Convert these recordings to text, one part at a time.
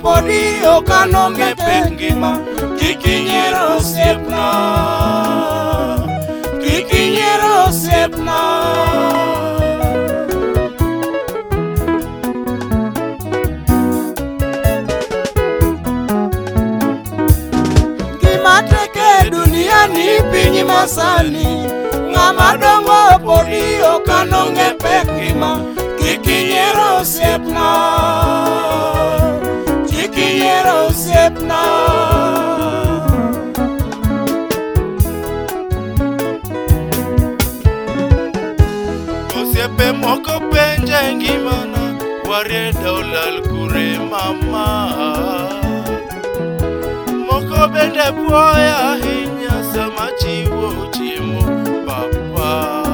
podi okanonge pengima kikinyero siepna Gimateke duniani pinyi masani ngama dongo podi okanonge pengima kikinyero siepna Osiepe moko penje ngimana warieda olal kure mama moko bende puoya ahinya sama chiwo chiemo papa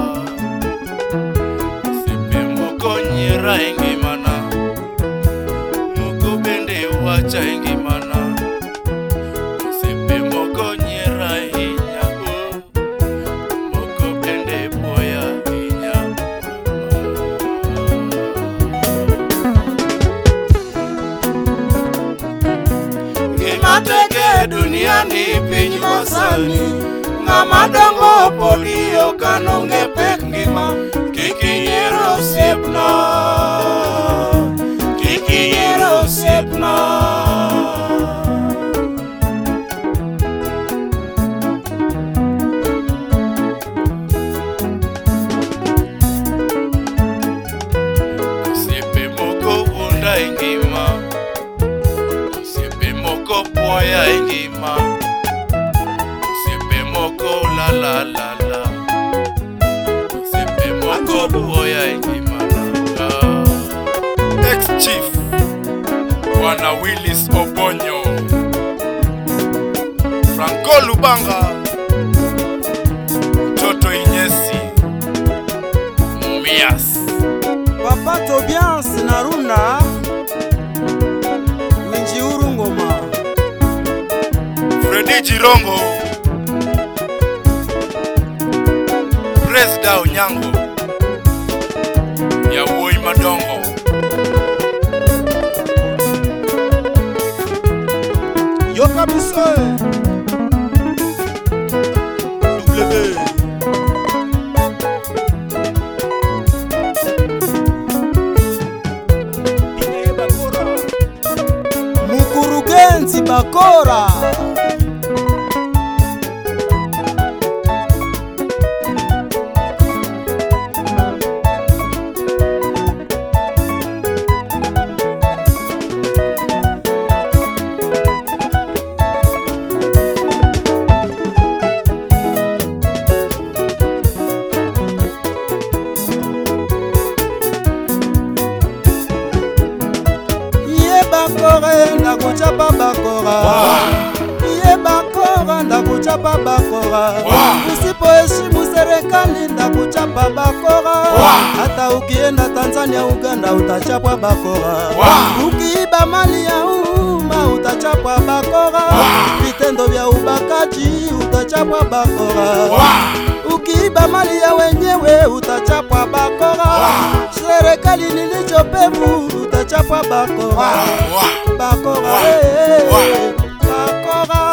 Osiepe moko nyiera ngimana moko bende wacha ngimana Osiepe moko nyiera ahinya moko bende puoya Gimateke duniani piny masani ngama dongo podi okanonge pek ngima kikinyero osiepna Osiepe moko wunda ngima Osiepe moko puoya ngima Osiepe moko la Osiepe moko puoya ngima Ex-Chief Bwana Willis Obonyo Franco Lubanga Toto Inyesi Mumias Papa Tobias Naruna Winjiuru Ngoma Fredi Jirongo Presda Onyango Yawoi Madongo Yoka Bisoe W Mukurugenzi Bakora Ndakuchapa bakora Iye bakora ndakuchapa bakora Usipoheshimu serikali ndakuchapa bakora Hata ukienda Tanzania Uganda utachapwa bakora Ukiiba mali ya umma utachapwa bakora Vitendo vya ubakaji utachapwa bakora Ukiiba mali ya wenyewe utachapwa bakora Serikali nilichopevu utachapwa bakora Bakora Bakora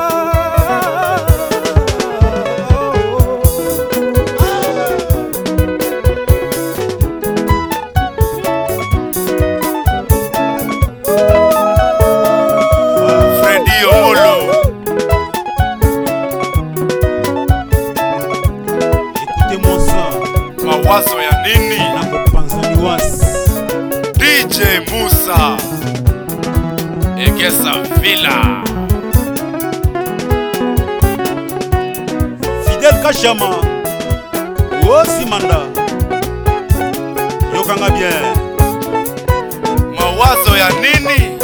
Fredi Omolo Écoutez-moi ça Mawazo ya nini DJ Musa Egesa Villa Fidel Kachama Osimanda Yokanga bien Mawazo ya nini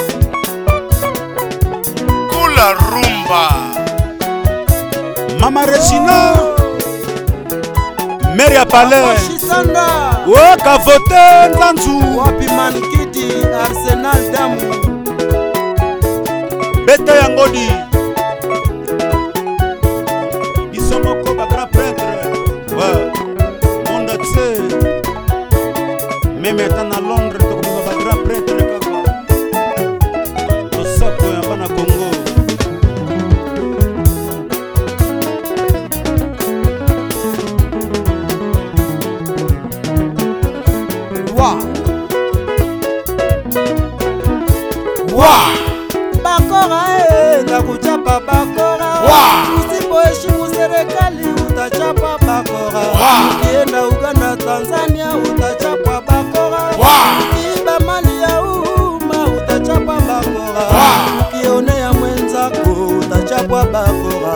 Kula rumba Mama Regina Mary ya Palais Kavote Nzanzu Wapi Mankiti Arsenal Damu Bete Yangodi Isomoko Bagra Prêtre Monde Tse Même étant à Londres Bagra Prêtre Bakora ndakuchapa bakora. Usipoheshimu serikali utachapa bakora. Ukienda Uganda, Tanzania utachapa bakora. Ukiiba mali ya umma utachapa bakora. Ukionea mwenzako utachapa bakora.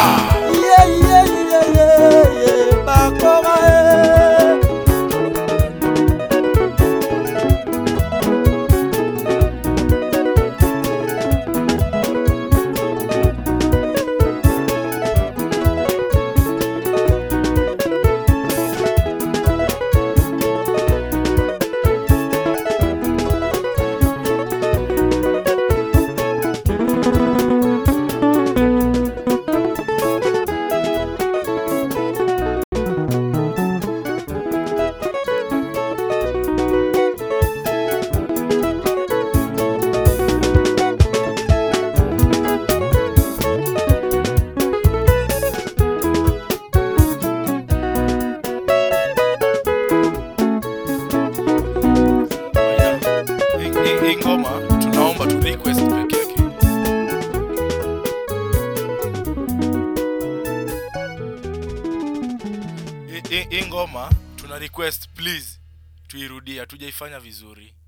Bakora. Ingoma tunaomba tu request peke yake. Ingoma tuna request please tuirudie, hatujaifanya vizuri.